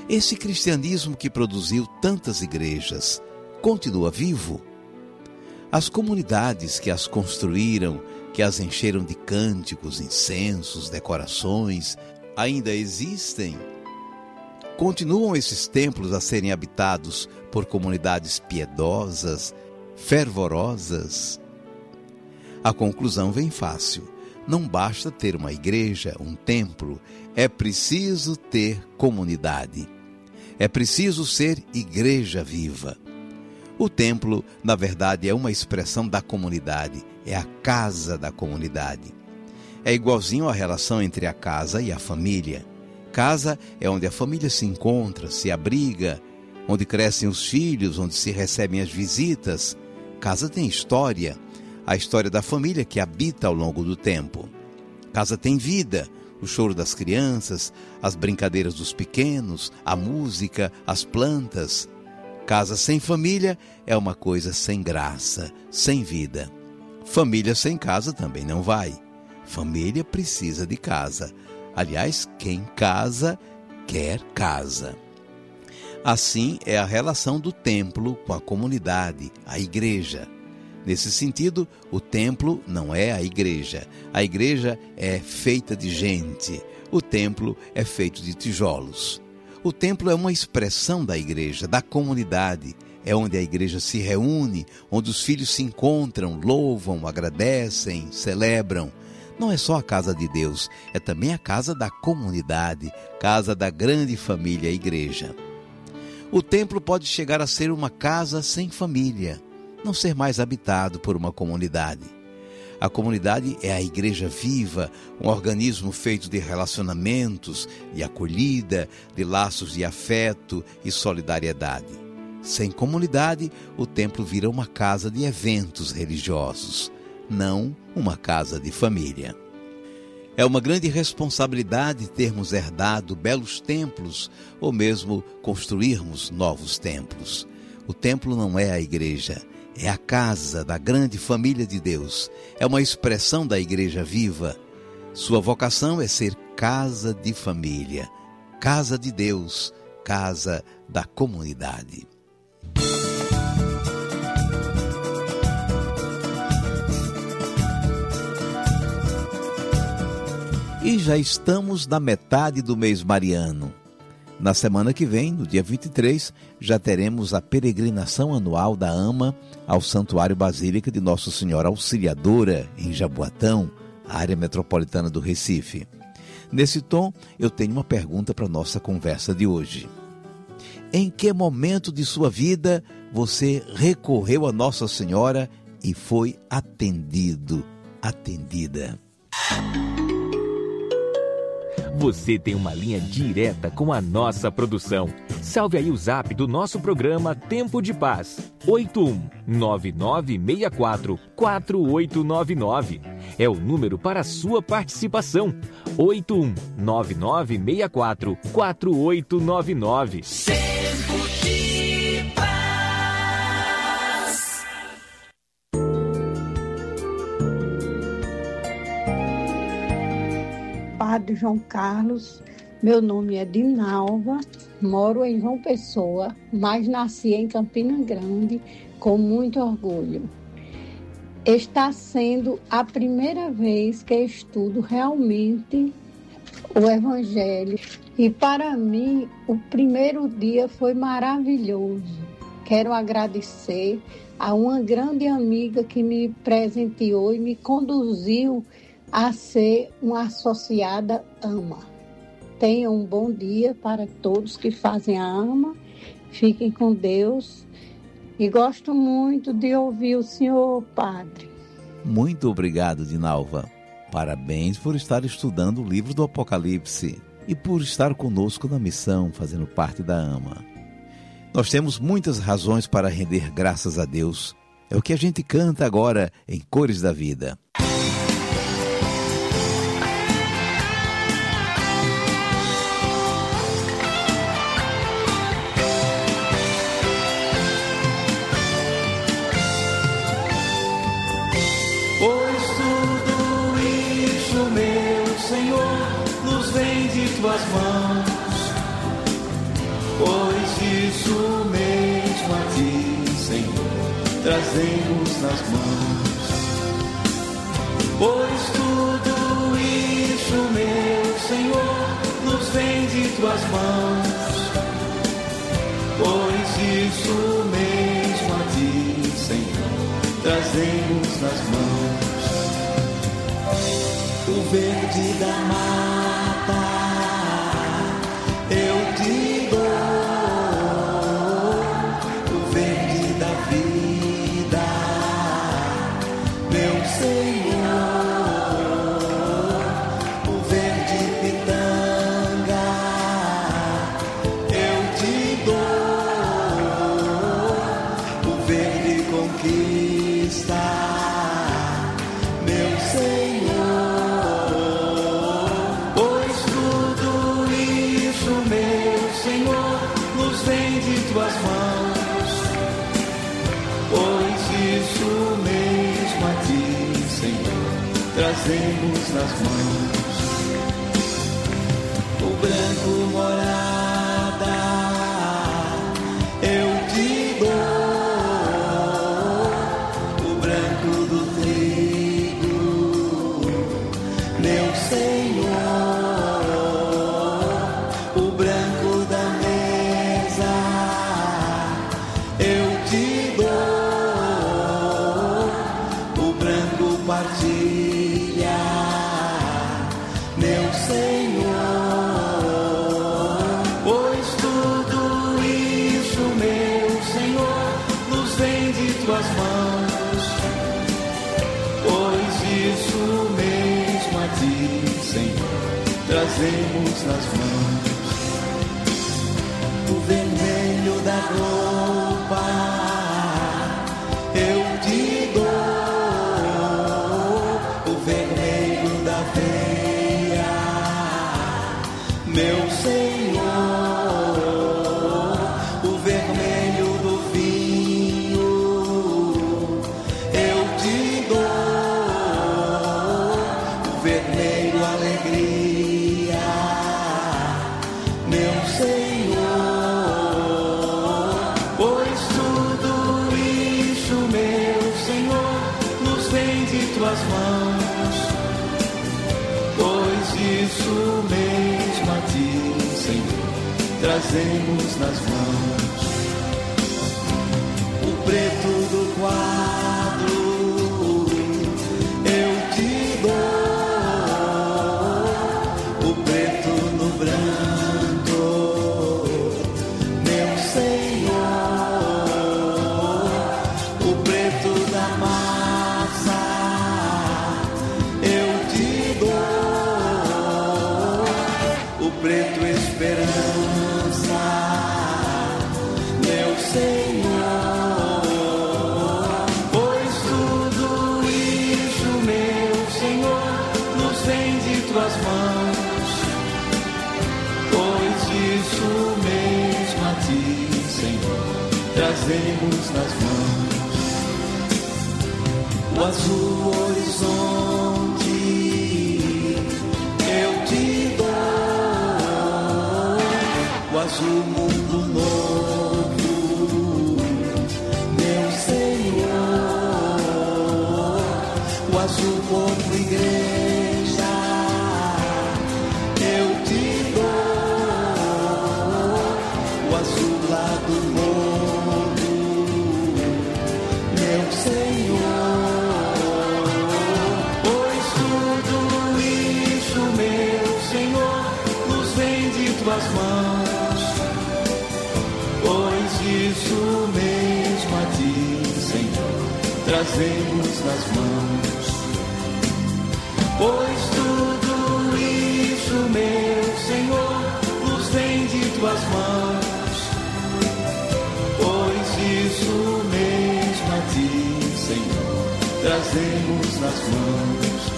Esse cristianismo que produziu tantas igrejas continua vivo? As comunidades que as construíram, que as encheram de cânticos, incensos, decorações, ainda existem? Continuam esses templos a serem habitados por comunidades piedosas, fervorosas? A conclusão vem fácil. Não basta ter uma igreja, um templo, é preciso ter comunidade. É preciso ser igreja viva. O templo, na verdade, é uma expressão da comunidade, é a casa da comunidade. É igualzinho à relação entre a casa e a família. Casa é onde a família se encontra, se abriga, onde crescem os filhos, onde se recebem as visitas. Casa tem história, a história da família que habita ao longo do tempo. Casa tem vida, o choro das crianças, as brincadeiras dos pequenos, a música, as plantas. Casa sem família é uma coisa sem graça, sem vida. Família sem casa também não vai. Família precisa de casa. Aliás, quem casa, quer casa. Assim é a relação do templo com a comunidade, a igreja. Nesse sentido, o templo não é a igreja. A igreja é feita de gente. O templo é feito de tijolos. O templo é uma expressão da igreja, da comunidade. É onde a igreja se reúne, onde os filhos se encontram, louvam, agradecem, celebram. Não é só a casa de Deus, é também a casa da comunidade, casa da grande família, a igreja. O templo pode chegar a ser uma casa sem família, não ser mais habitado por uma comunidade. A comunidade é a igreja viva, um organismo feito de relacionamentos, de acolhida, de laços de afeto e solidariedade. Sem comunidade, o templo vira uma casa de eventos religiosos, não uma casa de família. É uma grande responsabilidade termos herdado belos templos ou mesmo construirmos novos templos. O templo não é a igreja, é a casa da grande família de Deus. É uma expressão da igreja viva. Sua vocação é ser casa de família, casa de Deus, casa da comunidade. E já estamos na metade do mês mariano. Na semana que vem, no dia 23, já teremos a peregrinação anual da AMA ao Santuário Basílica de Nossa Senhora Auxiliadora, em Jaboatão, área metropolitana do Recife. Nesse tom, eu tenho uma pergunta para a nossa conversa de hoje. Em que momento de sua vida você recorreu a Nossa Senhora e foi atendido, atendida? Você tem uma linha direta com a nossa produção. Salve aí o zap do nosso programa Tempo de Paz. 8199644899. É o número para a sua participação. 8199644899. Tempo de Paz. Padre João Carlos, meu nome é Dinalva, moro em João Pessoa, mas nasci em Campina Grande com muito orgulho. Está sendo a primeira vez que estudo realmente o Evangelho e para mim o primeiro dia foi maravilhoso. Quero agradecer a uma grande amiga que me presenteou e me conduziu a ser uma associada AMA. Tenham um bom dia para todos que fazem a AMA. Fiquem com Deus. E gosto muito de ouvir o senhor padre. Muito obrigado, Dinalva. Parabéns por estar estudando o livro do Apocalipse e por estar conosco na missão, fazendo parte da AMA. Nós temos muitas razões para render graças a Deus. É o que a gente canta agora em Cores da Vida. Pois tudo isso, meu Senhor, nos vem de tuas mãos. pois isso mesmo a ti, Senhor, trazemos nas mãos. Pois tudo isso, meu Senhor, nos vem de tuas mãos. Pois isso mesmo a ti, Senhor, trazemos nas mãos. O verde da mata eu te dou, o verde da vida, meu Senhor, o verde pitanga eu te dou, o verde conquista, meu Senhor. Tuas mãos, pois isso mesmo a ti, Senhor, trazemos nas mãos. O branco morada eu te dou, o branco do trigo, meu Senhor, o branco da mesa eu te dou, o branco partilha, meu Senhor. Pois tudo isso, meu Senhor, nos vem de tuas mãos. Pois isso mesmo a ti, Senhor, trazemos nas mãos. O vermelho da roupa eu te dou, o vermelho da veia, meu Senhor, o vermelho do vinho eu te dou, o vermelho alegria, meu Senhor. Pois tudo isso, meu Senhor, nos vem de tuas mãos. Pois isso mesmo a ti, Senhor, trazemos nas mãos. O preto do quadro eu te dou, o preto no branco, meu Senhor, o preto da massa eu te dou, o preto esperança, meu Senhor. Pois tudo isso, meu Senhor, nos vem de tuas mãos. Pois isso mesmo a ti, Senhor, trazemos nas mãos. O azul horizonte eu te dou, o azul mundo novo, meu Senhor, o azul corpo igreja eu te dou, o azul lá do mundo, meu Senhor. Pois tudo isso, meu Senhor, nos vem de tuas mãos. Pois isso mesmo a ti, Senhor, trazemos nas mãos. Pois tudo isso, meu Senhor, nos vem de tuas mãos. Pois isso mesmo a ti, Senhor, trazemos nas mãos.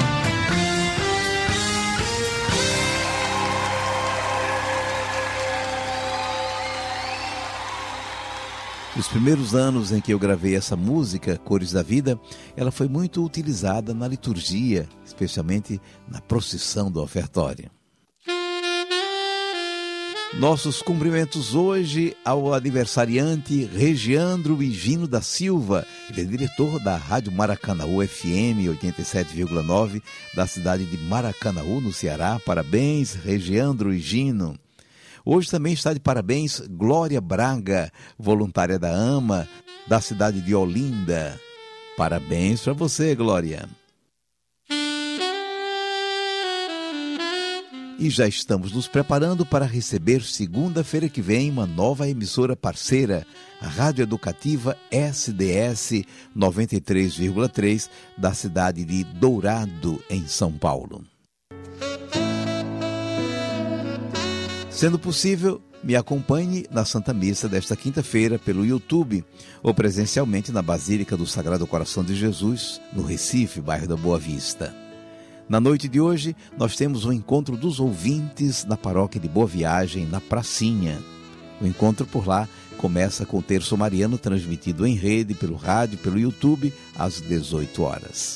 Nos primeiros anos em que eu gravei essa música, Cores da Vida, ela foi muito utilizada na liturgia, especialmente na procissão do ofertório. Nossos cumprimentos hoje ao aniversariante Regiandro Higino da Silva, ele é diretor da Rádio Maracanaú FM 87,9 da cidade de Maracanaú, no Ceará. Parabéns, Regiandro Higino. Hoje também está de parabéns Glória Braga, voluntária da AMA, da cidade de Olinda. Parabéns para você, Glória. E já estamos nos preparando para receber segunda-feira que vem uma nova emissora parceira, a Rádio Educativa SDS 93,3 da cidade de Dourado, em São Paulo. Sendo possível, me acompanhe na Santa Missa desta quinta-feira pelo YouTube ou presencialmente na Basílica do Sagrado Coração de Jesus, no Recife, bairro da Boa Vista. Na noite de hoje, nós temos um encontro dos ouvintes na paróquia de Boa Viagem, na Pracinha. O encontro por lá começa com o terço mariano transmitido em rede, pelo rádio, pelo YouTube, às 18 horas.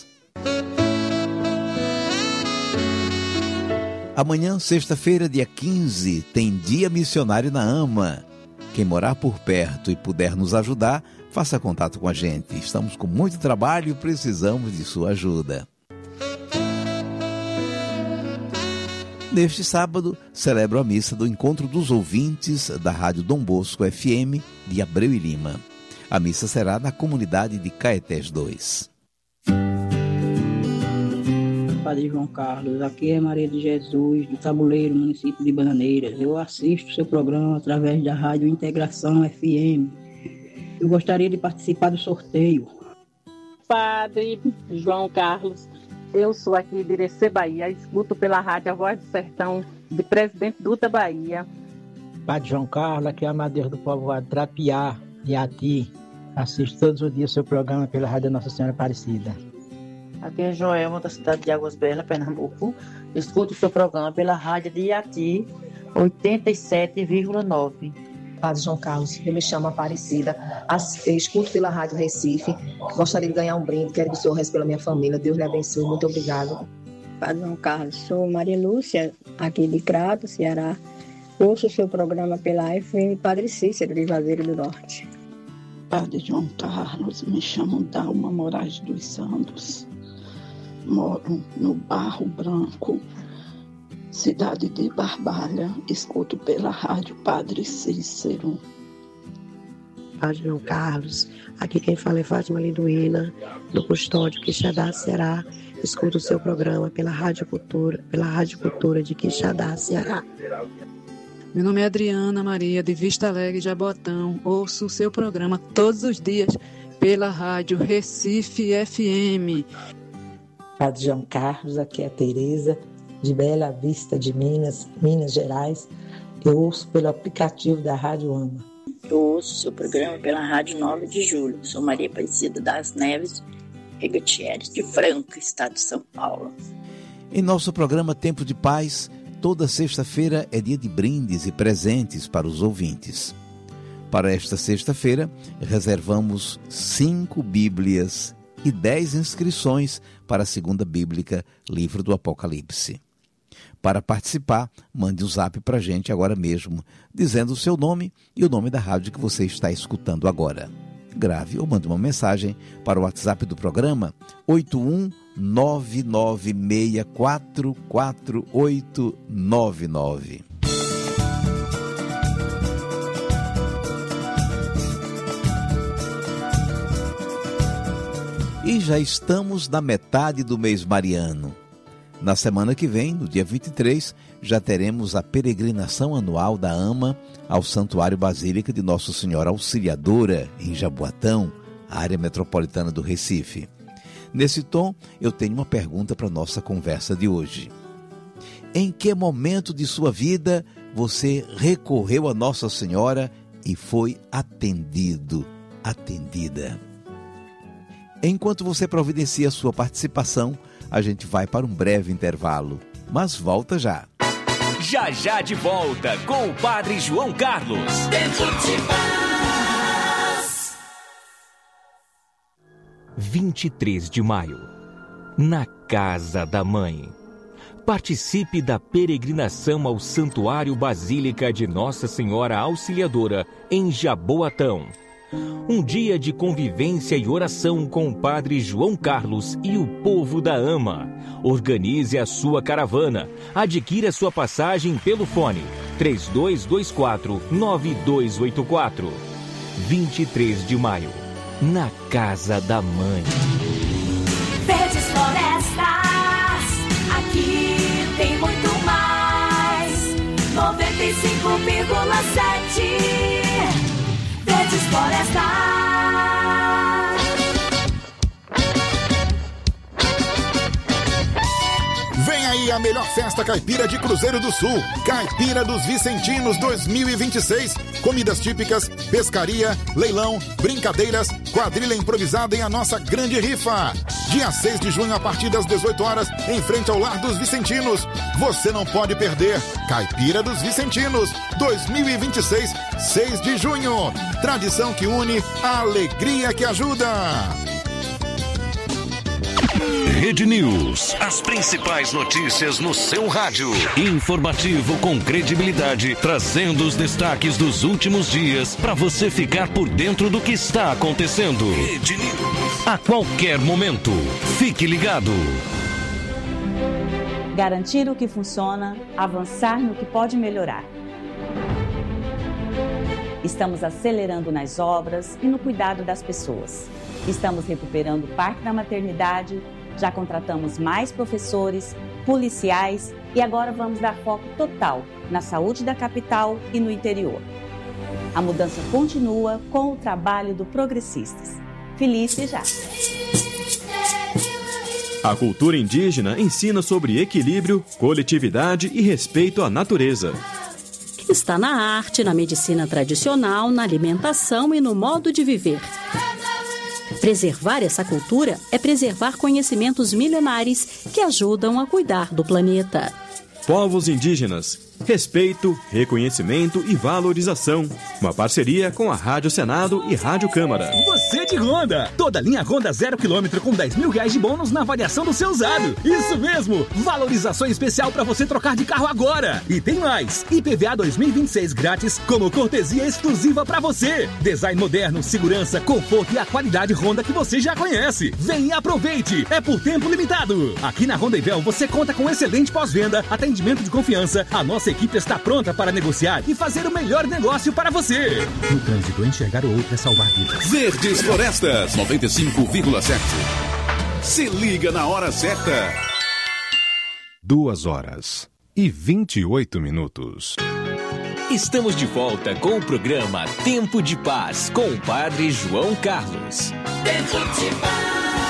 Amanhã, sexta-feira, dia 15, tem Dia Missionário na AMA. Quem morar por perto e puder nos ajudar, faça contato com a gente. Estamos com muito trabalho e precisamos de sua ajuda. Neste sábado, celebro a missa do Encontro dos Ouvintes da Rádio Dom Bosco FM de Abreu e Lima. A missa será na comunidade de Caetés 2. Padre João Carlos, aqui é Maria de Jesus, do Tabuleiro, município de Bananeiras. Eu assisto seu programa através da Rádio Integração FM. Eu gostaria de participar do sorteio. Padre João Carlos, eu sou aqui de Irecê, Bahia, escuto pela rádio A Voz do Sertão, de Presidente Dutra, Bahia. Padre João Carlos, aqui é a Madeira do Povoado Trapiá, de Ati. Assisto todos os dias seu programa pela rádio Nossa Senhora Aparecida. Aqui é Joelma, da cidade de Águas Belas, Pernambuco. Escuto seu programa pela rádio de Ati, 87,9. Padre João Carlos, eu me chamo Aparecida, eu escuto pela Rádio Recife, gostaria de ganhar um brinde, quero que o Senhor reze pela minha família, Deus lhe abençoe, muito obrigado. Padre João Carlos, sou Maria Lúcia, aqui de Crato, Ceará, ouço o seu programa pela FM Padre Cícero, de Juazeiro do Norte. Padre João Carlos, me chamo Dalma Moraes dos Santos, moro no Barro Branco, cidade de Barbalha, escuto pela rádio Padre Cícero. Padre João Carlos, aqui quem fala é Fátima Linduína, do Custódio Quixadá, Ceará. Escuto o seu programa pela Rádio Cultura de Quixadá, Ceará. Meu nome é Adriana Maria, de Vista Alegre, Jabotão. Ouço o seu programa todos os dias pela Rádio Recife FM. Padre João Carlos, aqui é a Tereza, de Bela Vista de Minas Gerais. Eu ouço pelo aplicativo da Rádio AMA. Eu ouço seu programa pela Rádio 9 de Julho. Sou Maria Aparecida das Neves e Gutierrez de Franca, estado de São Paulo. Em nosso programa Tempo de Paz, toda sexta-feira é dia de brindes e presentes para os ouvintes. Para esta sexta-feira, reservamos 5 Bíblias e 10 inscrições para a Segunda Bíblica, livro do Apocalipse. Para participar, mande um zap para a gente agora mesmo, dizendo o seu nome e o nome da rádio que você está escutando agora. Grave ou mande uma mensagem para o WhatsApp do programa 81996448899. E já estamos na metade do mês mariano. Na semana que vem, no dia 23, já teremos a peregrinação anual da AMA ao Santuário Basílica de Nossa Senhora Auxiliadora, em Jaboatão, área metropolitana do Recife. Nesse tom, eu tenho uma pergunta para a nossa conversa de hoje. Em que momento de sua vida você recorreu a Nossa Senhora e foi atendida? Enquanto você providencia a sua participação, a gente vai para um breve intervalo, mas volta já. Já já de volta com o Padre João Carlos. Tempo de Paz. 23 de maio, na casa da mãe. Participe da peregrinação ao Santuário Basílica de Nossa Senhora Auxiliadora, em Jaboatão. Um dia de convivência e oração com o Padre João Carlos e o povo da AMA. Organize a sua caravana. Adquira sua passagem pelo fone 3224-9284. 23 de maio, na Casa da Mãe. Verdes Florestas, aqui tem muito mais. 95,7 Verdes Florestas. Vem aí a melhor festa caipira de Cruzeiro do Sul, Caipira dos Vicentinos 2026. Comidas típicas, pescaria, leilão, brincadeiras, quadrilha improvisada e a nossa grande rifa. Dia 6 de junho, a partir das 18 horas, em frente ao Lar dos Vicentinos. Você não pode perder. Caipira dos Vicentinos 2026, 6 de junho. Tradição que une, a alegria que ajuda. Rede News. As principais notícias no seu rádio. Informativo com credibilidade, trazendo os destaques dos últimos dias para você ficar por dentro do que está acontecendo. Rede News. A qualquer momento. Fique ligado. Garantir o que funciona, avançar no que pode melhorar. Estamos acelerando nas obras e no cuidado das pessoas. Estamos recuperando o Parque da Maternidade, já contratamos mais professores, policiais e agora vamos dar foco total na saúde da capital e no interior. A mudança continua com o trabalho do Progressistas. Feliz já! A cultura indígena ensina sobre equilíbrio, coletividade e respeito à natureza. Está na arte, na medicina tradicional, na alimentação e no modo de viver. Preservar essa cultura é preservar conhecimentos milenares que ajudam a cuidar do planeta. Povos indígenas, respeito, reconhecimento e valorização. Uma parceria com a Rádio Senado e Rádio Câmara. Você de Honda! Toda linha Honda 0 km com 10 mil reais de bônus na avaliação do seu usado. Isso mesmo! Valorização especial para você trocar de carro agora. E tem mais! IPVA 2026 grátis como cortesia exclusiva para você. Design moderno, segurança, conforto e a qualidade Honda que você já conhece. Vem e aproveite! É por tempo limitado. Aqui na Honda Ivel você conta com excelente pós-venda, atendimento de confiança. A nossa equipe está pronta para negociar e fazer o melhor negócio para você. No trânsito, enxergar o outro é salvar vidas. Verdes Florestas 95,7. Se liga na hora certa. 2h28. Estamos de volta com o programa Tempo de Paz com o Padre João Carlos. Tempo de Paz.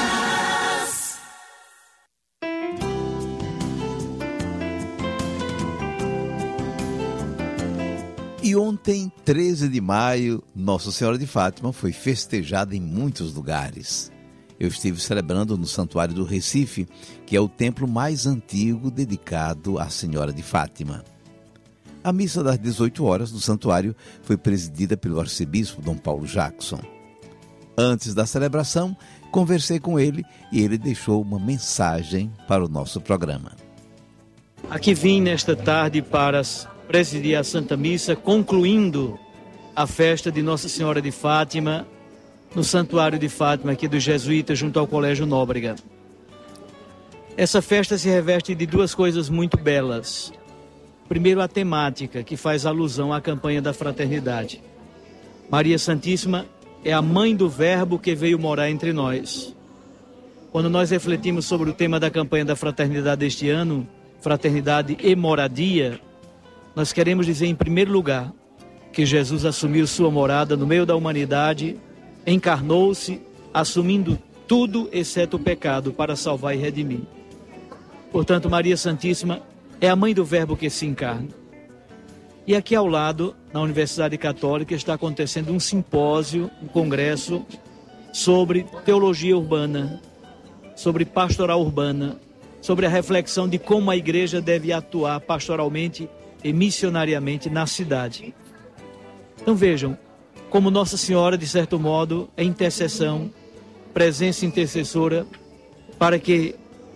E ontem, 13 de maio, Nossa Senhora de Fátima foi festejada em muitos lugares. Eu estive celebrando no Santuário do Recife, que é o templo mais antigo dedicado à Senhora de Fátima. A missa das 18 horas no santuário foi presidida pelo arcebispo Dom Paulo Jackson. Antes da celebração, conversei com ele e ele deixou uma mensagem para o nosso programa. Aqui vim nesta tarde para presidir a Santa Missa, concluindo a festa de Nossa Senhora de Fátima, no Santuário de Fátima, aqui dos Jesuítas, junto ao Colégio Nóbrega. Essa festa se reveste de duas coisas muito belas. Primeiro, a temática, que faz alusão à campanha da fraternidade. Maria Santíssima é a mãe do Verbo que veio morar entre nós. Quando nós refletimos sobre o tema da campanha da fraternidade deste ano, fraternidade e moradia, nós queremos dizer, em primeiro lugar, que Jesus assumiu sua morada no meio da humanidade, encarnou-se, assumindo tudo exceto o pecado para salvar e redimir. Portanto, Maria Santíssima é a mãe do Verbo que se encarna. E aqui ao lado, na Universidade Católica, está acontecendo um simpósio, um congresso sobre teologia urbana, sobre pastoral urbana, sobre a reflexão de como a igreja deve atuar pastoralmente e missionariamente na cidade. Então vejam, como Nossa Senhora, de certo modo, é intercessão, presença intercessora, para que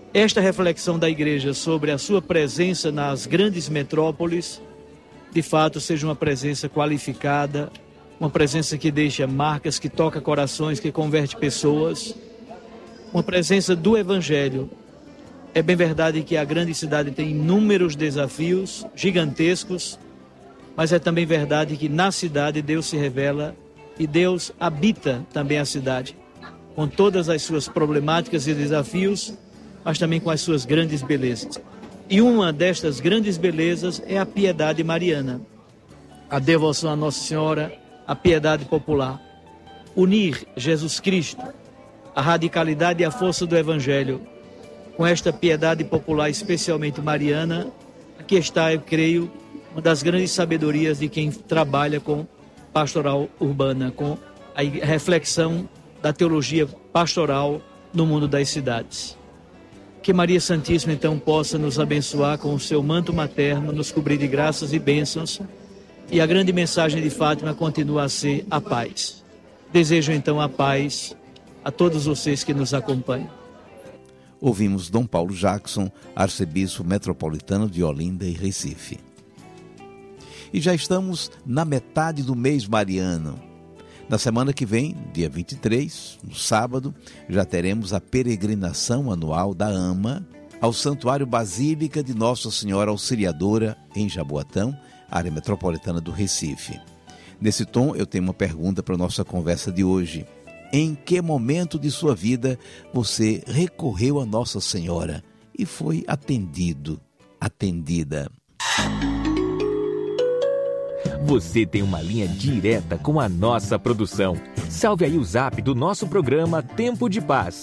esta reflexão da igreja sobre a sua presença nas grandes metrópoles, de fato, seja uma presença qualificada, uma presença que deixa marcas, que toca corações, que converte pessoas, uma presença do Evangelho. É bem verdade que a grande cidade tem inúmeros desafios gigantescos, mas é também verdade que na cidade Deus se revela e Deus habita também a cidade, com todas as suas problemáticas e desafios, mas também com as suas grandes belezas. E uma destas grandes belezas é a piedade mariana, a devoção a Nossa Senhora, a piedade popular. Unir Jesus Cristo, a radicalidade e a força do Evangelho, com esta piedade popular, especialmente mariana, aqui está, eu creio, uma das grandes sabedorias de quem trabalha com pastoral urbana, com a reflexão da teologia pastoral no mundo das cidades. Que Maria Santíssima, então, possa nos abençoar com o seu manto materno, nos cobrir de graças e bênçãos, e a grande mensagem de Fátima continua a ser a paz. Desejo, então, a paz a todos vocês que nos acompanham. Ouvimos Dom Paulo Jackson, arcebispo metropolitano de Olinda e Recife. E já estamos na metade do mês mariano. Na semana que vem, dia 23, no sábado, já teremos a peregrinação anual da AMA ao Santuário Basílica de Nossa Senhora Auxiliadora, em Jaboatão, área metropolitana do Recife. Nesse tom, eu tenho uma pergunta para a nossa conversa de hoje. Em que momento de sua vida você recorreu a Nossa Senhora e foi atendida? Você tem uma linha direta com a nossa produção. Salve aí o zap do nosso programa Tempo de Paz,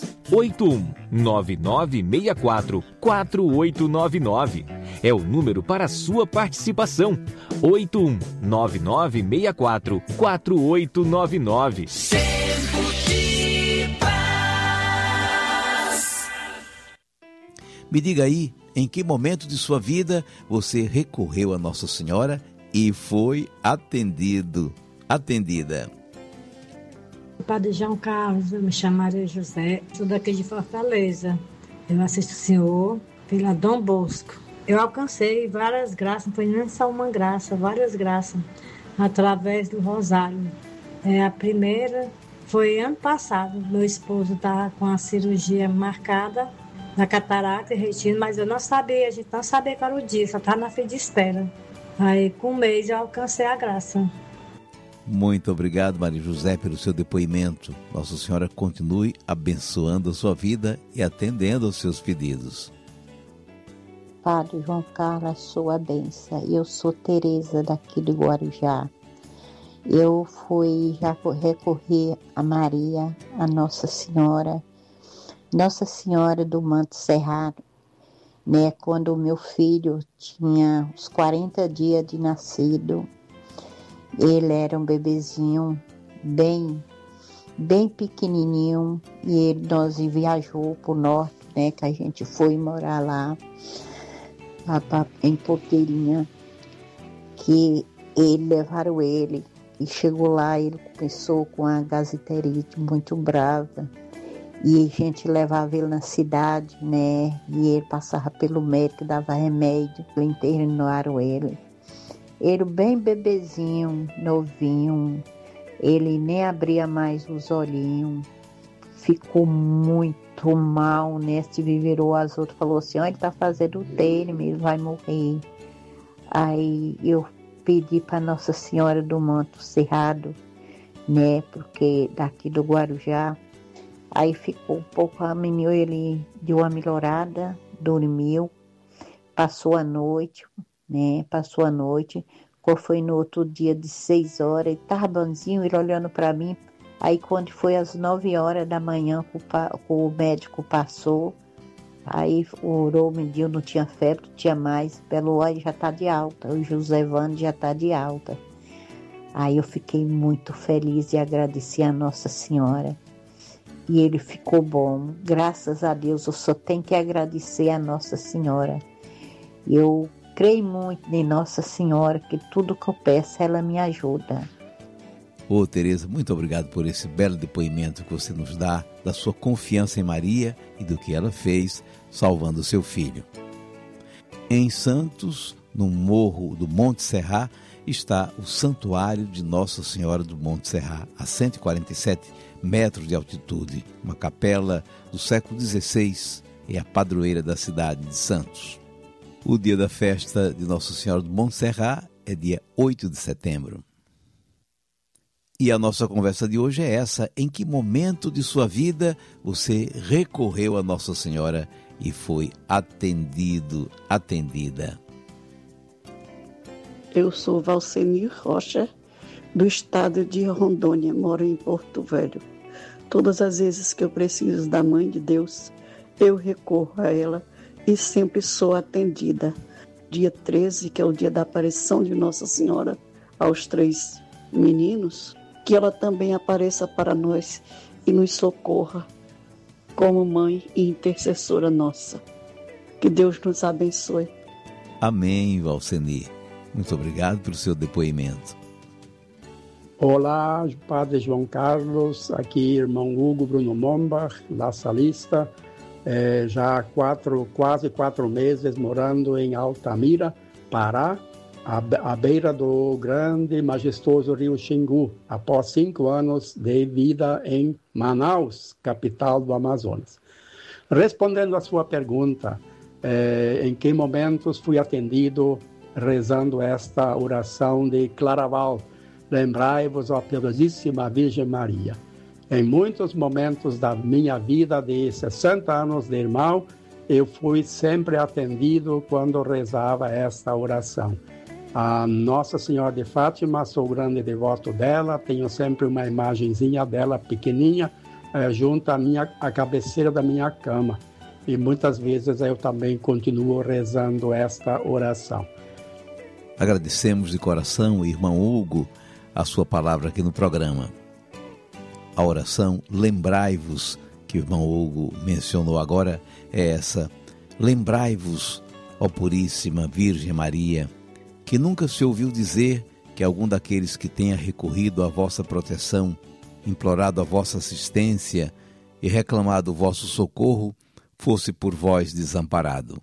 8199644899. É o número para a sua participação, 8199644899. Tempo de Paz. Me diga aí, em que momento de sua vida você recorreu a Nossa Senhora e foi atendida? Padre João Carlos, eu me chamo Maria José, sou daqui de Fortaleza. Eu assisto o senhor pela Dom Bosco. Eu alcancei várias graças, não foi nem só uma graça, várias graças, através do Rosário. A primeira foi ano passado, meu esposo estava com a cirurgia marcada na catarata e retina, mas eu não sabia, a gente não sabia qual era o dia, só estava na fila de espera. Aí, com um mês, eu alcancei a graça. Muito obrigado, Maria José, pelo seu depoimento. Nossa Senhora continue abençoando a sua vida e atendendo aos seus pedidos. Padre João Carlos, a sua bênção. Eu sou Tereza, daqui de Guarujá. Eu já recorri a Maria, a Nossa Senhora do Manto Cerrado, né? Quando o meu filho tinha uns 40 dias de nascido, ele era um bebezinho bem pequenininho, e nós viajou para o norte, né? Que a gente foi morar lá em Porteirinha, que levaram ele, e chegou lá, ele começou com a gasiterite muito brava, e a gente levava ele na cidade, né? E ele passava pelo médico, dava remédio, internaram ele. Ele bem bebezinho, novinho, ele nem abria mais os olhinhos, ficou muito mal, né? Se virou as outras, falou assim, ele tá fazendo o termo, ele vai morrer. Aí eu pedi para Nossa Senhora do Manto Cerrado, né? Porque daqui do Guarujá. Aí ficou um pouco, ele deu uma melhorada, dormiu, passou a noite, né? Quando foi no outro dia de 6 horas, ele estava bonzinho, ele olhando para mim. Aí quando foi às 9 horas da manhã, o médico passou, aí orou, mediu, não tinha febre, não tinha mais, pelo olho já está de alta, o José Vando já está de alta. Aí eu fiquei muito feliz e agradeci a Nossa Senhora. E ele ficou bom. Graças a Deus, eu só tenho que agradecer a Nossa Senhora. Eu creio muito em Nossa Senhora, que tudo que eu peço, ela me ajuda. Tereza, muito obrigado por esse belo depoimento que você nos dá, da sua confiança em Maria e do que ela fez salvando seu filho. Em Santos, no morro do Monte Serrat, está o Santuário de Nossa Senhora do Monte Serrat, a 147 metros de altitude, uma capela do século XVI e a padroeira da cidade de Santos. O dia da festa de Nossa Senhora do Monte Serrat é dia 8 de setembro. E a nossa conversa de hoje é essa: em que momento de sua vida você recorreu a Nossa Senhora e foi atendida? Eu sou Valcenir Rocha, do estado de Rondônia, moro em Porto Velho. Todas as vezes que eu preciso da Mãe de Deus, eu recorro a ela e sempre sou atendida. Dia 13, que é o dia da aparição de Nossa Senhora aos 3 meninos, que ela também apareça para nós e nos socorra como mãe e intercessora nossa. Que Deus nos abençoe. Amém, Valcenir. Muito obrigado pelo seu depoimento. Olá, Padre João Carlos, aqui irmão Hugo Bruno Mombach, La Salista, já quase 4 meses morando em Altamira, Pará, à beira do grande e majestoso rio Xingu, após 5 anos de vida em Manaus, capital do Amazonas. Respondendo à sua pergunta, em que momentos fui atendido rezando esta oração de Claraval, lembrai-vos, ó piedosíssima Virgem Maria. Em muitos momentos da minha vida de 60 anos de irmão, eu fui sempre atendido quando rezava esta oração. A Nossa Senhora de Fátima, sou grande devoto dela, tenho sempre uma imagenzinha dela pequenininha, junto à cabeceira da minha cama. E muitas vezes eu também continuo rezando esta oração. Agradecemos de coração, irmão Hugo, a sua palavra aqui no programa. A oração lembrai-vos, que o irmão Hugo mencionou agora, é essa: lembrai-vos, ó Puríssima Virgem Maria, que nunca se ouviu dizer que algum daqueles que tenha recorrido à vossa proteção, implorado a vossa assistência e reclamado o vosso socorro, fosse por vós desamparado.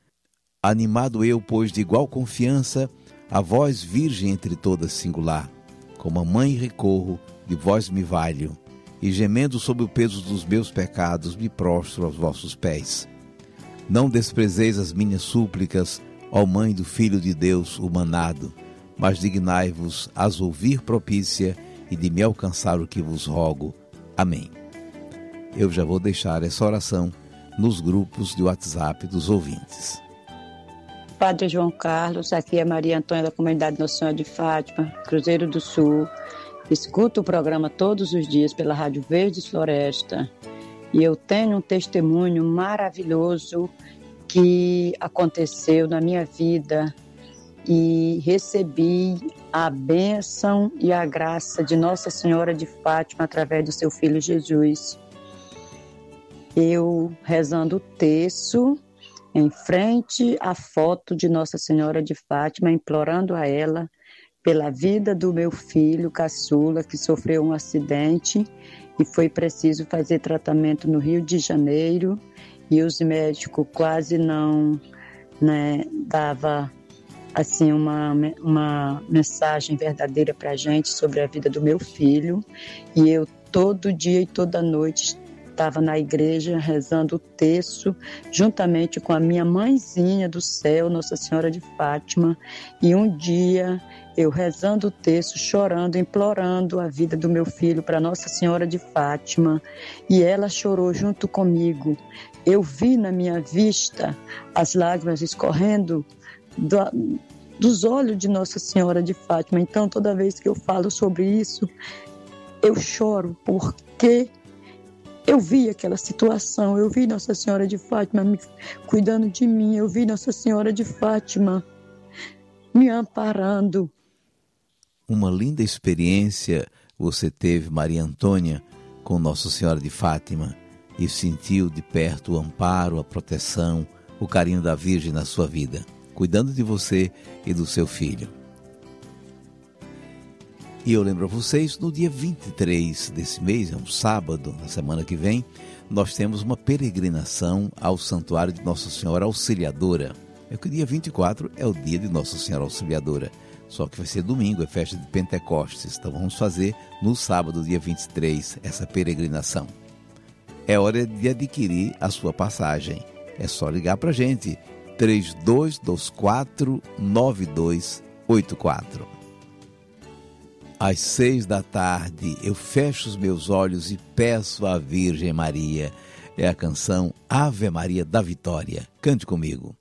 Animado eu, pois, de igual confiança, a vós, Virgem entre todas singular, como a mãe recorro, de vós me valho, e gemendo sob o peso dos meus pecados, me prostro aos vossos pés. Não desprezeis as minhas súplicas, ó Mãe do Filho de Deus humanado, mas dignai-vos as ouvir propícia e de me alcançar o que vos rogo. Amém. Eu já vou deixar essa oração nos grupos de WhatsApp dos ouvintes. Padre João Carlos, aqui é Maria Antônia da Comunidade Nossa Senhora de Fátima, Cruzeiro do Sul. Escuto o programa todos os dias pela Rádio Verdes Floresta e eu tenho um testemunho maravilhoso que aconteceu na minha vida e recebi a bênção e a graça de Nossa Senhora de Fátima através do seu Filho Jesus. Eu rezando o terço em frente à foto de Nossa Senhora de Fátima, implorando a ela pela vida do meu filho caçula, que sofreu um acidente e foi preciso fazer tratamento no Rio de Janeiro, e os médicos quase não dava assim uma mensagem verdadeira para a gente sobre a vida do meu filho. E eu todo dia e toda noite estava na igreja rezando o terço, juntamente com a minha mãezinha do céu, Nossa Senhora de Fátima. E um dia, eu rezando o terço, chorando, implorando a vida do meu filho para Nossa Senhora de Fátima, e ela chorou junto comigo. Eu vi na minha vista as lágrimas escorrendo dos olhos de Nossa Senhora de Fátima. Então, toda vez que eu falo sobre isso, eu choro, porque eu vi aquela situação, eu vi Nossa Senhora de Fátima cuidando de mim, eu vi Nossa Senhora de Fátima me amparando. Uma linda experiência você teve, Maria Antônia, com Nossa Senhora de Fátima, e sentiu de perto o amparo, a proteção, o carinho da Virgem na sua vida, cuidando de você e do seu filho. E eu lembro a vocês, no dia 23 desse mês, é um sábado, na semana que vem, nós temos uma peregrinação ao Santuário de Nossa Senhora Auxiliadora. É que o dia 24 é o dia de Nossa Senhora Auxiliadora, só que vai ser domingo, é festa de Pentecostes, então vamos fazer no sábado, dia 23, essa peregrinação. É hora de adquirir a sua passagem. É só ligar para a gente, 3224-9284. Às 18h, eu fecho os meus olhos e peço à Virgem Maria. É a canção Ave Maria da Vitória. Cante comigo.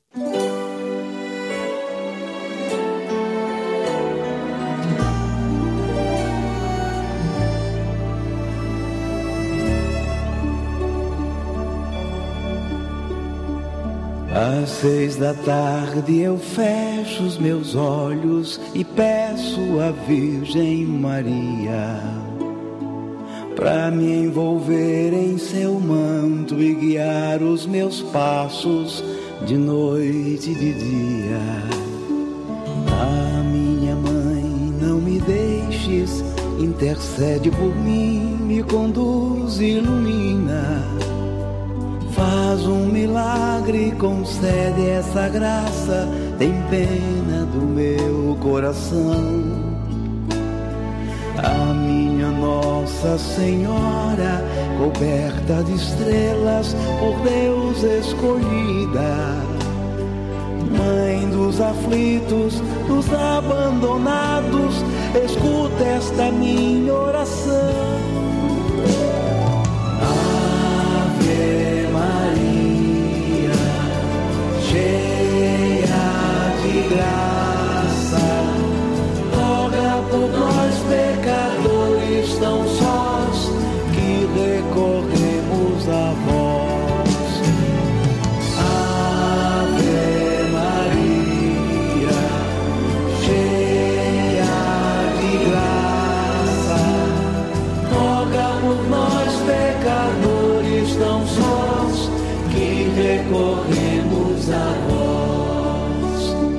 Às 18h eu fecho os meus olhos e peço à Virgem Maria para me envolver em seu manto e guiar os meus passos de noite e de dia. Ah, minha mãe, não me deixes, intercede por mim, me conduz e ilumina. Faz um milagre, concede essa graça, tem pena do meu coração. A minha Nossa Senhora, coberta de estrelas, por Deus escolhida, Mãe dos aflitos, dos abandonados, escuta esta minha oração. Cheia de graça, roga por nós pecadores tão sós, que recorremos a vós. Ave Maria, cheia de graça, roga por nós pecadores tão sós, que recorremos a vós.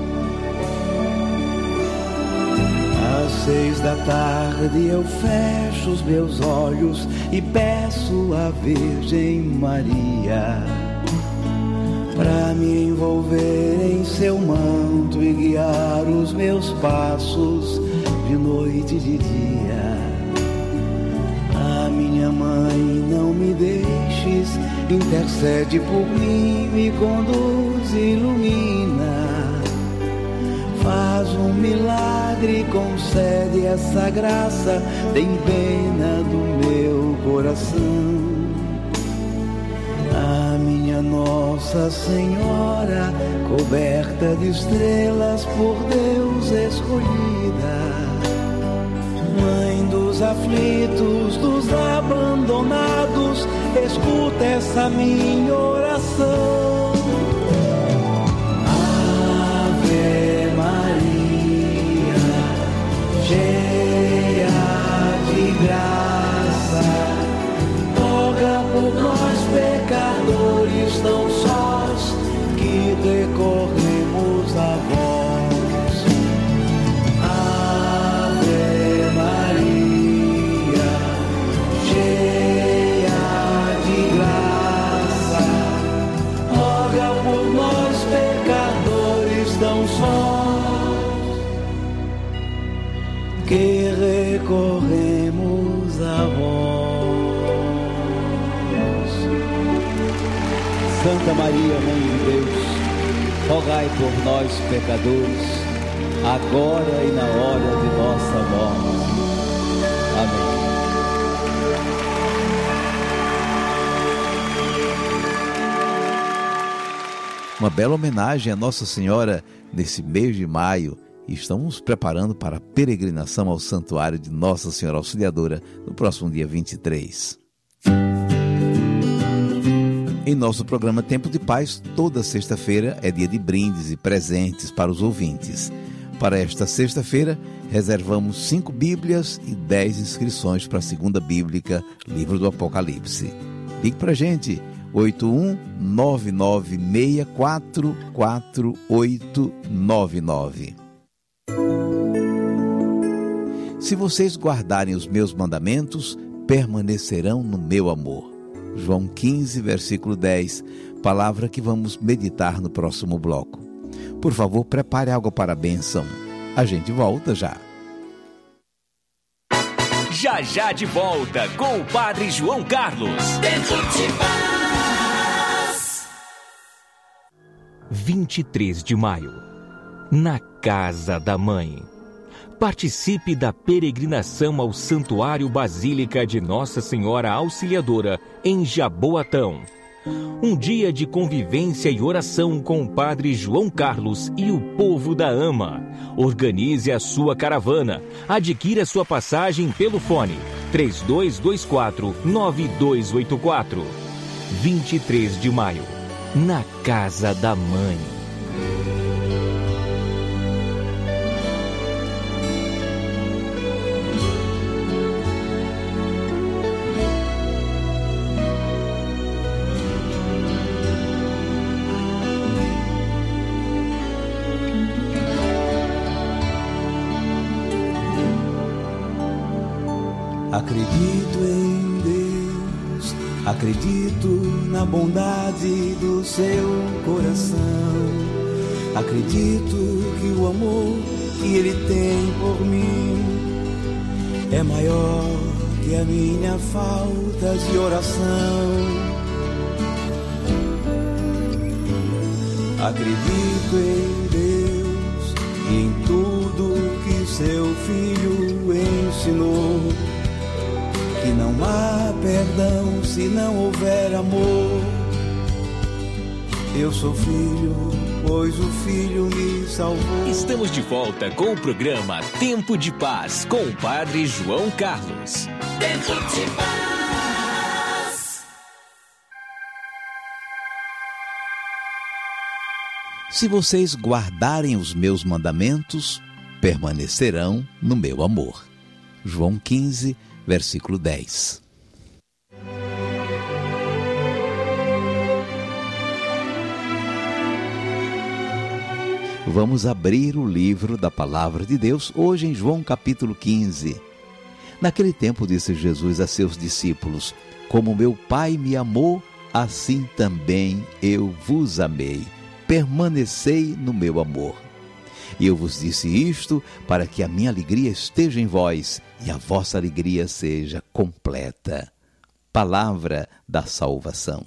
Às 18h eu fecho os meus olhos e peço à Virgem Maria para me envolver em seu manto e guiar os meus passos de noite e de dia. A minha mãe, não me deixes, intercede por mim, me conduz e ilumina. Faz um milagre, concede essa graça, tem pena do meu coração. A minha Nossa Senhora, coberta de estrelas, por Deus escolhida, Mãe dos aflitos, dos abandonados, escuta essa minha oração. Ave Maria, cheia de graça, roga por nós pecadores tão sós, que recorremos a vós. Ave Maria, cheia de graça, roga por nós pecadores tão sós, que recorremos a vós. Santa Maria, Mãe de Deus, rogai por nós pecadores, agora e na hora de nossa morte. Amém. Uma bela homenagem a Nossa Senhora nesse mês de maio. E estamos nos preparando para a peregrinação ao Santuário de Nossa Senhora Auxiliadora no próximo dia 23. Em nosso programa Tempo de Paz, toda sexta-feira é dia de brindes e presentes para os ouvintes. Para esta sexta-feira, reservamos 5 Bíblias e 10 inscrições para a Segunda Bíblica, Livro do Apocalipse. Ligue para a gente, 81-9964-4899. Se vocês guardarem os meus mandamentos, permanecerão no meu amor. João 15, versículo 10, palavra que vamos meditar no próximo bloco. Por favor, prepare algo para a bênção. A gente volta já. Já já de volta com o Padre João Carlos. Tempo de paz. 23 de maio, na Casa da Mãe. Participe da peregrinação ao Santuário Basílica de Nossa Senhora Auxiliadora, em Jaboatão. Um dia de convivência e oração com o Padre João Carlos e o povo da AMA. Organize a sua caravana. Adquira sua passagem pelo fone 3224-9284. 23 de maio, na Casa da Mãe. Acredito em Deus, acredito na bondade do seu coração. Acredito que o amor que Ele tem por mim é maior que a minha falta de oração. Acredito em Deus e em tudo que seu Filho ensinou. Que não há perdão se não houver amor. Eu sou filho, pois o Filho me salvou. Estamos de volta com o programa Tempo de Paz, com o Padre João Carlos. Tempo de paz. Se vocês guardarem os meus mandamentos, permanecerão no meu amor. João 15, versículo 10. Vamos abrir o livro da Palavra de Deus hoje em João capítulo 15. Naquele tempo disse Jesus a seus discípulos: como meu Pai me amou, assim também eu vos amei. Permanecei no meu amor. E eu vos disse isto para que a minha alegria esteja em vós e a vossa alegria seja completa. Palavra da salvação.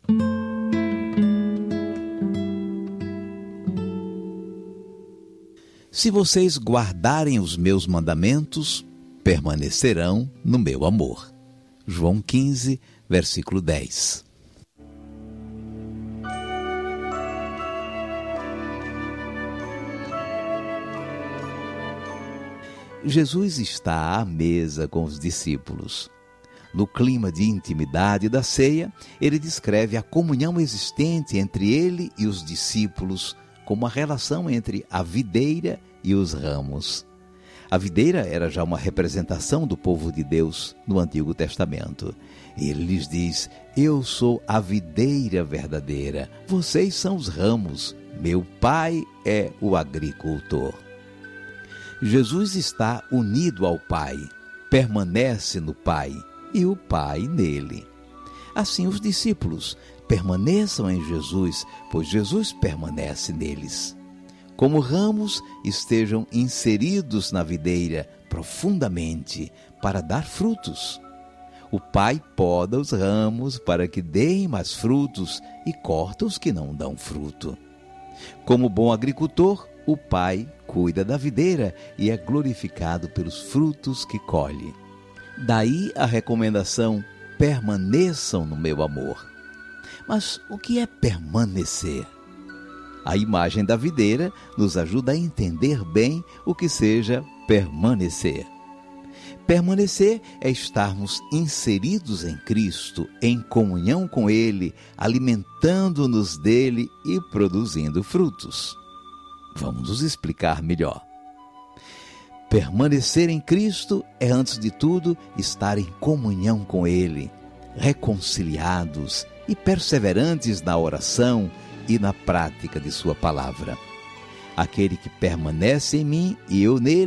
Se vocês guardarem os meus mandamentos, permanecerão no meu amor. João 15, versículo 10. Jesus está à mesa com os discípulos. No clima de intimidade da ceia, ele descreve a comunhão existente entre ele e os discípulos como a relação entre a videira e os ramos. A videira era já uma representação do povo de Deus no Antigo Testamento. Ele lhes diz: eu sou a videira verdadeira, vocês são os ramos, meu Pai é o agricultor. Jesus está unido ao Pai, permanece no Pai e o Pai nele. Assim os discípulos permaneçam em Jesus, pois Jesus permanece neles. Como ramos, estejam inseridos na videira profundamente para dar frutos. O Pai poda os ramos para que deem mais frutos e corta os que não dão fruto. Como bom agricultor, o Pai cuida da videira e é glorificado pelos frutos que colhe. Daí a recomendação: permaneçam no meu amor. Mas o que é permanecer? A imagem da videira nos ajuda a entender bem o que seja permanecer. Permanecer é estarmos inseridos em Cristo, em comunhão com Ele, alimentando-nos dele e produzindo frutos. Vamos nos explicar melhor. Permanecer em Cristo é, antes de tudo, estar em comunhão com Ele, reconciliados e perseverantes na oração e na prática de sua palavra. Aquele que permanece em mim e eu nele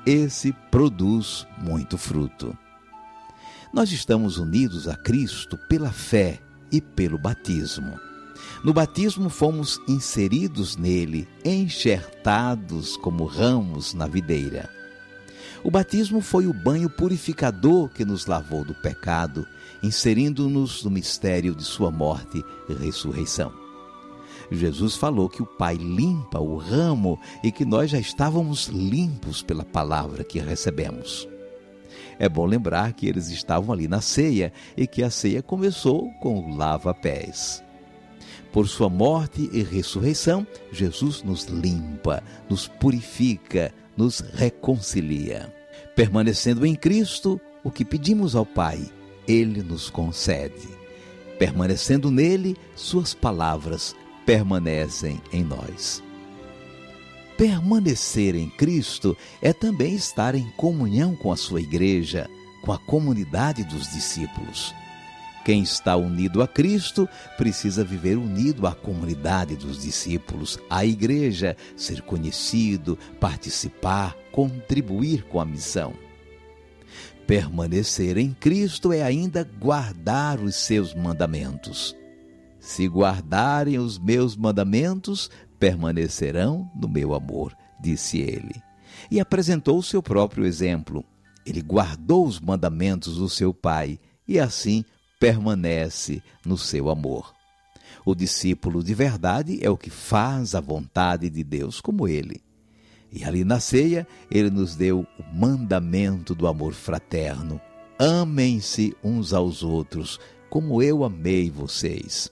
esse produz muito fruto. Nós estamos unidos a Cristo pela fé e pelo batismo. No batismo fomos inseridos nele, enxertados como ramos na videira. O batismo foi o banho purificador que nos lavou do pecado, inserindo-nos no mistério de sua morte e ressurreição. Jesus falou que o Pai limpa o ramo e que nós já estávamos limpos pela palavra que recebemos. É bom lembrar que eles estavam ali na ceia e que a ceia começou com o lava-pés. Por sua morte e ressurreição, Jesus nos limpa, nos purifica, nos reconcilia. Permanecendo em Cristo, o que pedimos ao Pai, Ele nos concede. Permanecendo nele, suas palavras permanecem em nós. Permanecer em Cristo é também estar em comunhão com a sua igreja, com a comunidade dos discípulos. Quem está unido a Cristo precisa viver unido à comunidade dos discípulos, à igreja, ser conhecido, participar, contribuir com a missão. Permanecer em Cristo é ainda guardar os seus mandamentos. Se guardarem os meus mandamentos, permanecerão no meu amor, disse ele. E apresentou o seu próprio exemplo. Ele guardou os mandamentos do seu Pai e assim permanece no seu amor. O discípulo de verdade é o que faz a vontade de Deus como ele. E ali na ceia, ele nos deu o mandamento do amor fraterno. Amem-se uns aos outros, como eu amei vocês.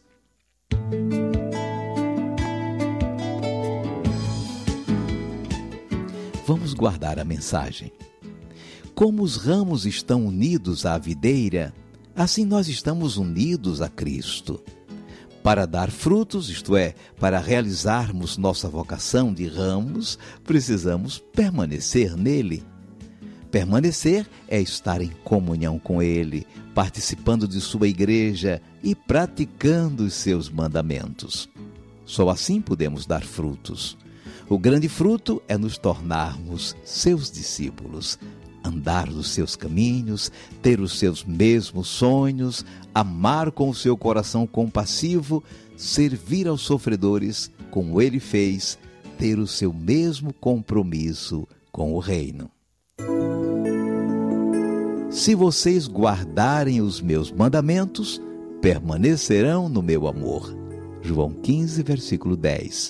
Vamos guardar a mensagem. Como os ramos estão unidos à videira, assim nós estamos unidos a Cristo. Para dar frutos, isto é, para realizarmos nossa vocação de ramos, precisamos permanecer nele. Permanecer é estar em comunhão com Ele, participando de sua igreja e praticando os seus mandamentos. Só assim podemos dar frutos. O grande fruto é nos tornarmos seus discípulos, andar nos seus caminhos, ter os seus mesmos sonhos, amar com o seu coração compassivo, servir aos sofredores como Ele fez, ter o seu mesmo compromisso com o reino. Se vocês guardarem os meus mandamentos, permanecerão no meu amor. João 15, versículo 10.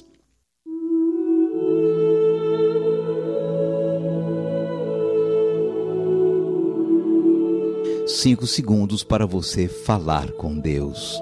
Cinco segundos para você falar com Deus.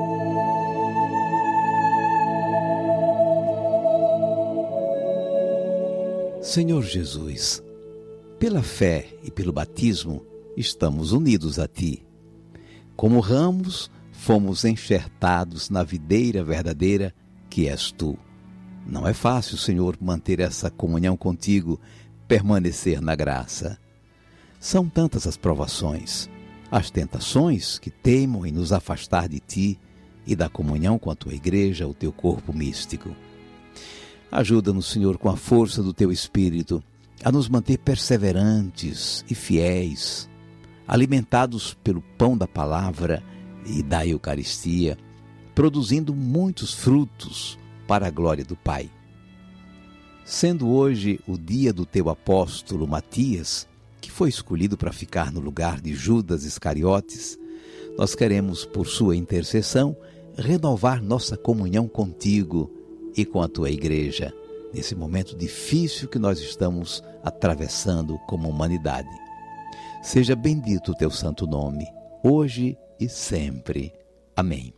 Senhor Jesus, pela fé e pelo batismo, estamos unidos a Ti. Como ramos, fomos enxertados na videira verdadeira que és Tu. Não é fácil, Senhor, manter essa comunhão contigo, permanecer na graça. São tantas as provações, as tentações que teimam em nos afastar de Ti e da comunhão com a Tua igreja, o Teu corpo místico. Ajuda-nos, Senhor, com a força do Teu Espírito, a nos manter perseverantes e fiéis, alimentados pelo pão da palavra e da Eucaristia, produzindo muitos frutos para a glória do Pai. Sendo hoje o dia do Teu apóstolo Matias, que foi escolhido para ficar no lugar de Judas Iscariotes, nós queremos, por sua intercessão, renovar nossa comunhão contigo e com a Tua igreja, nesse momento difícil que nós estamos atravessando como humanidade. Seja bendito o Teu santo nome, hoje e sempre. Amém.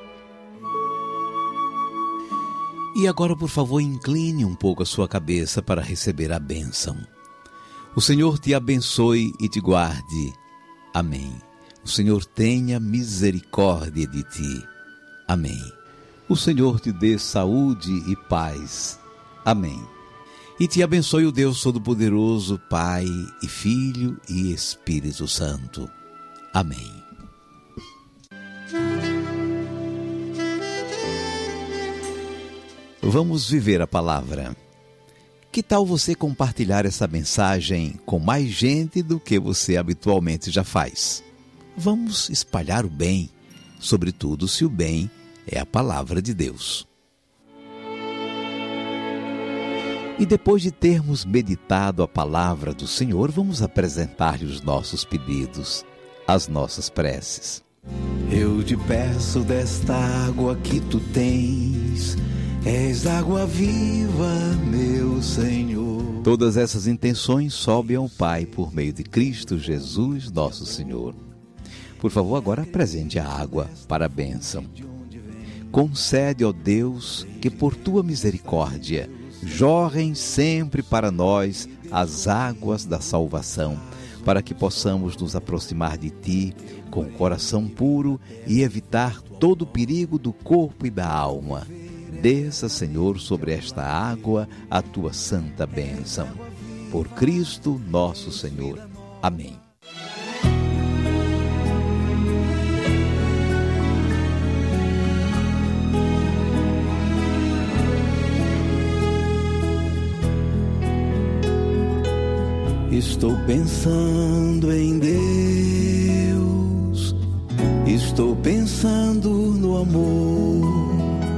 E agora, por favor, incline um pouco a sua cabeça para receber a bênção. O Senhor te abençoe e te guarde. Amém. O Senhor tenha misericórdia de ti. Amém. O Senhor te dê saúde e paz. Amém. E te abençoe o Deus Todo-Poderoso, Pai e Filho e Espírito Santo. Amém. Vamos viver a palavra. Que tal você compartilhar essa mensagem com mais gente do que você habitualmente já faz? Vamos espalhar o bem, sobretudo se o bem é a palavra de Deus. E depois de termos meditado a palavra do Senhor, vamos apresentar-lhe os nossos pedidos, as nossas preces. Eu te peço desta água que tu tens, és água viva, meu Senhor. Todas essas intenções sobem ao Pai por meio de Cristo Jesus, nosso Senhor. Por favor, agora apresente a água para a bênção. Concede, ó Deus, que por tua misericórdia jorrem sempre para nós as águas da salvação, para que possamos nos aproximar de Ti com o coração puro e evitar todo o perigo do corpo e da alma. Desça, Senhor, sobre esta água a Tua santa bênção. Por Cristo nosso Senhor. Amém. Estou pensando em Deus, estou pensando no amor,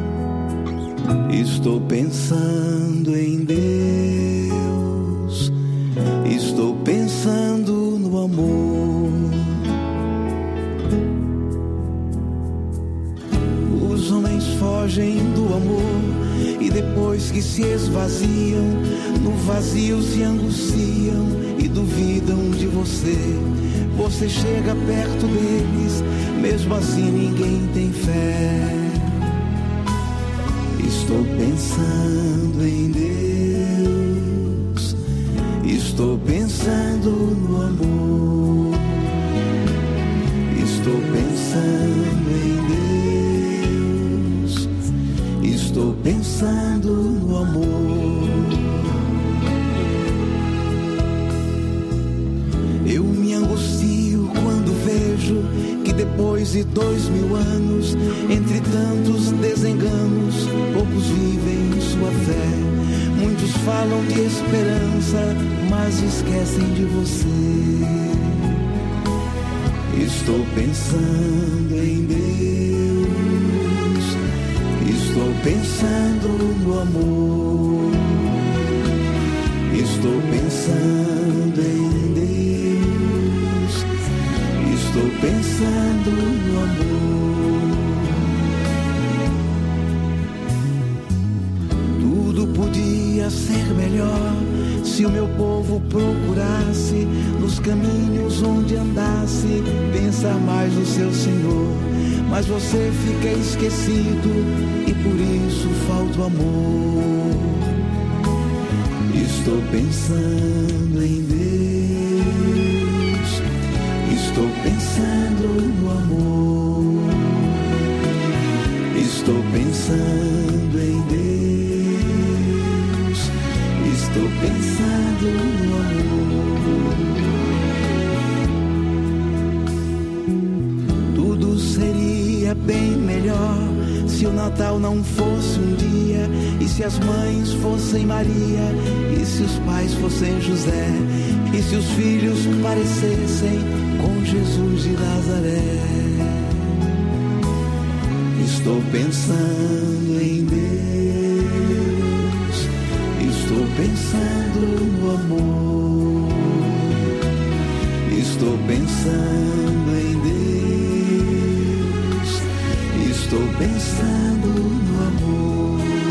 estou pensando em Deus, estou pensando no amor. Os homens fogem do amor e depois que se esvaziam, no vazio se angustiam e duvidam de você. Você chega perto deles, mesmo assim ninguém tem fé. Estou pensando em Deus, estou pensando no amor, estou pensando em Deus, estou pensando no amor. Eu me angustio quando vejo que depois de 2000 anos, entre tantos desenganos, poucos vivem sua fé. Muitos falam de esperança, mas esquecem de você. Estou pensando em Deus, estou pensando no amor, estou pensando em Deus, estou pensando no amor. Tudo podia ser melhor se o meu povo procurasse nos caminhos onde andasse pensar mais no seu Senhor. Mas você fica esquecido e por isso falta o amor. Estou pensando em Deus, estou pensando no amor, estou pensando em Deus, estou pensando no amor. Tudo seria bem melhor se o Natal não fosse um dia, e se as mães fossem Maria, e se os pais fossem José, e se os filhos parecessem com Jesus de Nazaré. Estou pensando em Deus, estou pensando no amor, estou pensando em Deus, estou pensando no amor.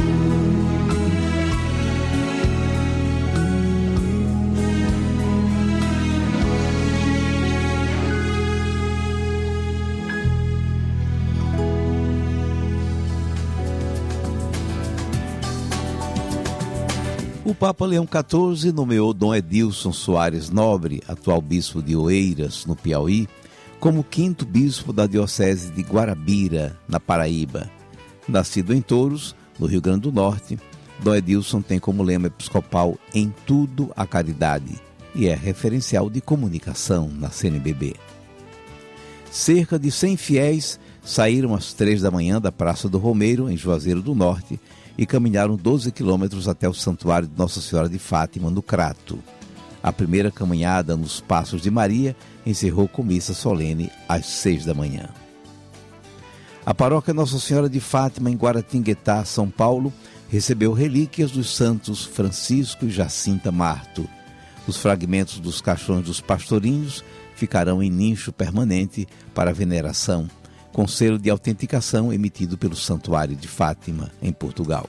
O Papa Leão XIV nomeou Dom Edilson Soares Nobre, atual bispo de Oeiras, no Piauí, como 5º bispo da diocese de Guarabira, na Paraíba. Nascido em Touros, no Rio Grande do Norte, Dom Edilson tem como lema episcopal "Em tudo a caridade" e é referencial de comunicação na CNBB. Cerca de 100 fiéis Saíram às 3 da manhã da Praça do Romeiro, em Juazeiro do Norte, e caminharam 12 quilômetros até o Santuário de Nossa Senhora de Fátima, no Crato. A primeira caminhada nos Passos de Maria encerrou com missa solene às 6 da manhã. A paróquia Nossa Senhora de Fátima, em Guaratinguetá, São Paulo, recebeu relíquias dos santos Francisco e Jacinta Marto. Os fragmentos dos caixões dos pastorinhos ficarão em nicho permanente para veneração, com selo de autenticação emitido pelo Santuário de Fátima, em Portugal.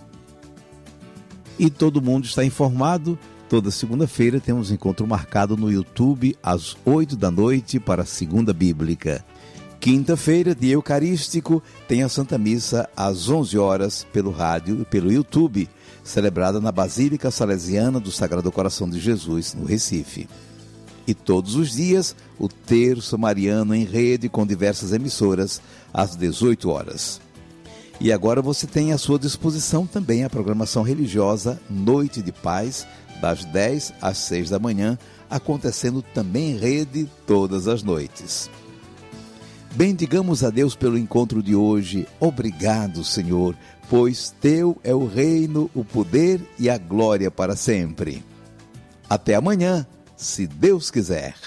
E todo mundo está informado. Toda segunda-feira temos encontro marcado no YouTube às 8 da noite para a Segunda Bíblica. Quinta-feira, dia eucarístico, tem a Santa Missa às 11 horas pelo rádio e pelo YouTube, celebrada na Basílica Salesiana do Sagrado Coração de Jesus, no Recife. E todos os dias, o Terço Mariano em rede com diversas emissoras, às 18 horas. E agora você tem à sua disposição também a programação religiosa Noite de Paz, das 10 às 6 da manhã, acontecendo também em rede todas as noites. Bendigamos a Deus pelo encontro de hoje. Obrigado, Senhor, pois Teu é o reino, o poder e a glória para sempre. Até amanhã, se Deus quiser.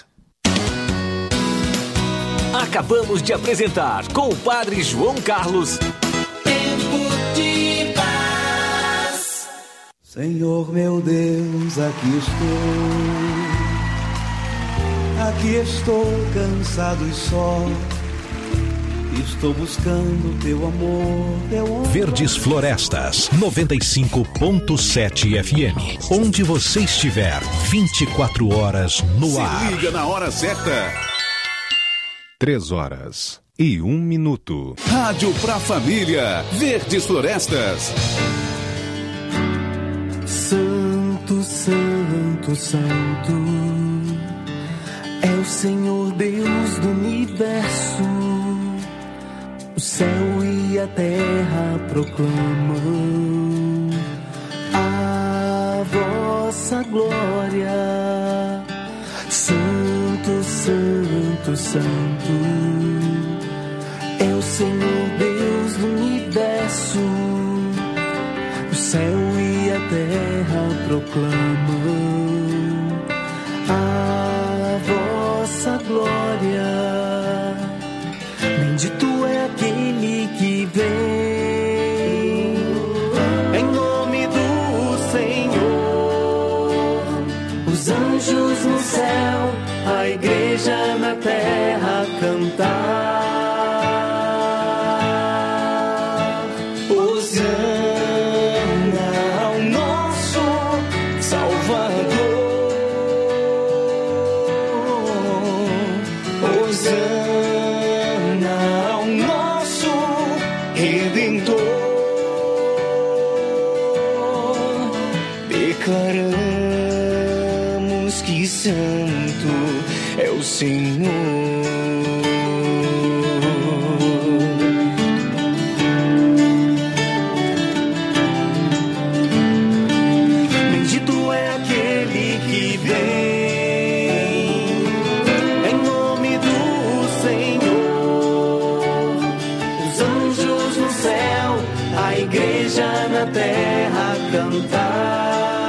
Acabamos de apresentar com o Padre João Carlos. Tempo de paz. Senhor meu Deus, aqui estou cansado e só. Estou buscando teu amor, Verdes Florestas, 95.7 FM. Onde você estiver, 24 horas no ar. Se liga na hora certa. 3h01. Rádio pra família. Verdes Florestas. Santo, Santo, Santo é o Senhor Deus do universo. O céu e a terra proclamam a vossa glória. Santo, Santo, Santo é o Senhor Deus do universo. O céu e a terra proclamam a vossa glória. Bendito é aquele que vem em nome do Senhor. Os anjos no céu, a igreja na terra cantar. Hosana ao nosso Salvador. Hosana Redentor, declaramos que santo é o Senhor. Bendito é aquele que vem em nome do Senhor. Os anjos no céu, a igreja na terra cantar.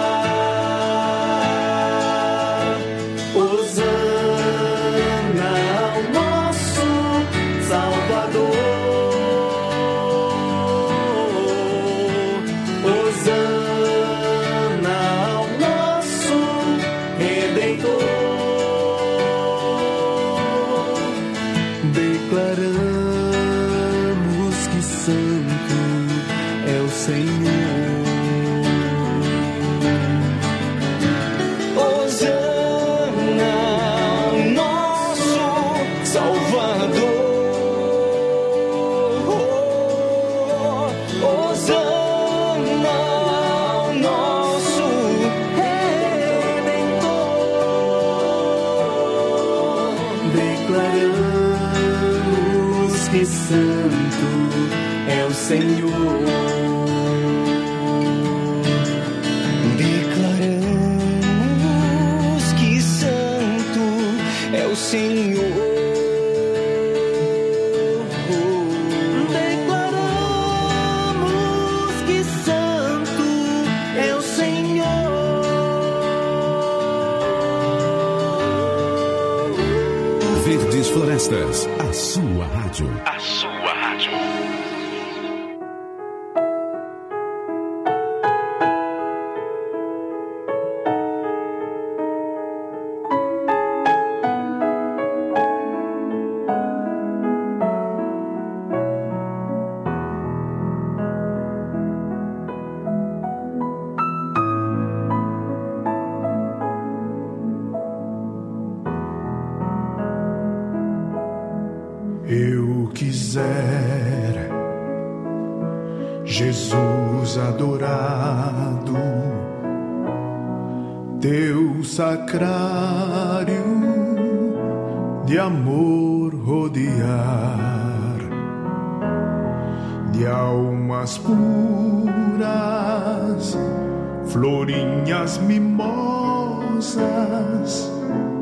Hosana ao nosso Salvador. Hosana ao nosso Redentor. Declaramos que santo é o Senhor. Hosana ao nosso Salvador. Hosana ao nosso Redentor. Declaramos que santo é o Senhor. Declaramos que santo é o Senhor. Verdes Florestas, a sua rádio. A sua rádio. Eu quiser, Jesus adorado, teu sacrário de amor rodear, de almas puras, florinhas mimosas,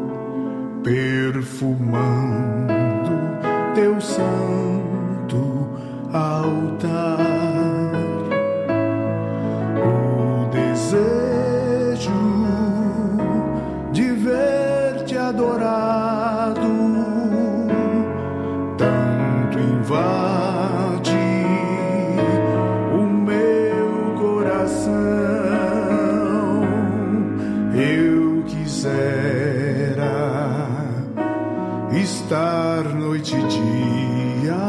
perfumando teu santo altar. O desejo de ver-te adorado tanto invade o meu coração. Eu quisera estar noite e dia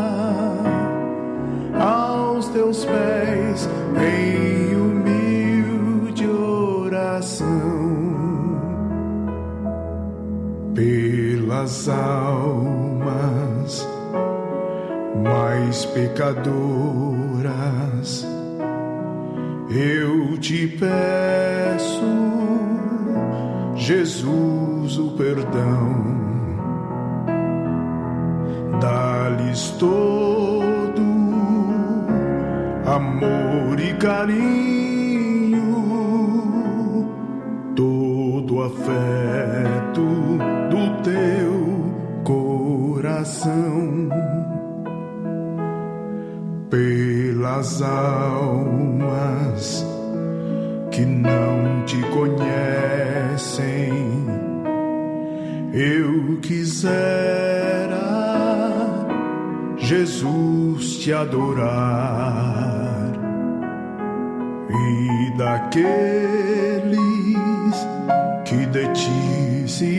aos teus pés em humilde oração, pelas almas mais pecadoras. Eu te peço, Jesus, o perdão. Dá-lhes todo amor e carinho, todo afeto do teu coração, pelas almas que não te conhecem. Eu quisera, Jesus, te adorar, e daqueles que de ti se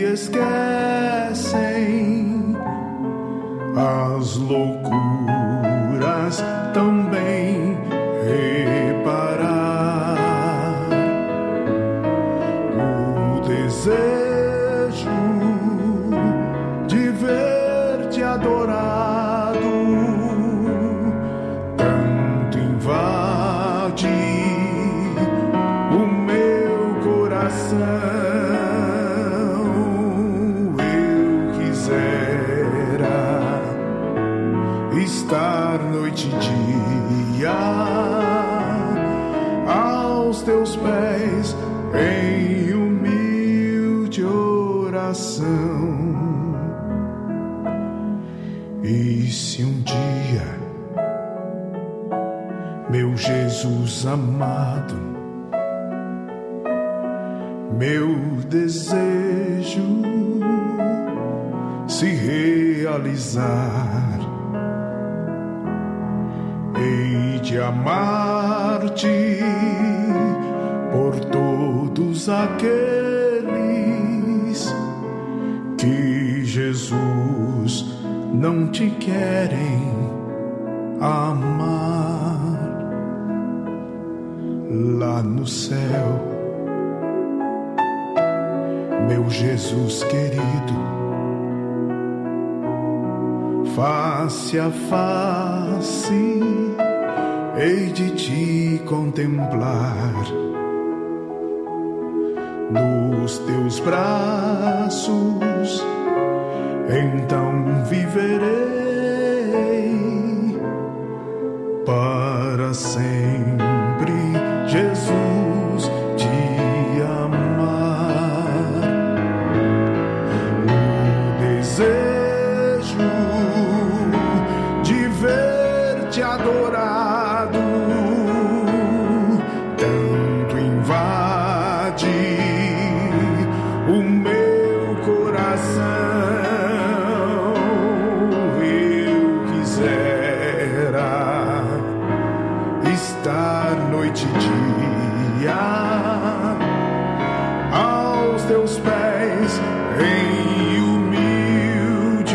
esquecem, as loucuras também reparar. O desejo de ver-te adorado tanto invade o meu coração. Eu quisera estar noite e dia aos teus pés em humilde oração. E se um dia, meu Jesus amado, meu desejo se realizar, hei de amar-te por todos aqueles que, Jesus, não te querem amar. Lá no céu, meu Jesus querido, face a face hei de te contemplar. Nos teus braços então viverei para sempre.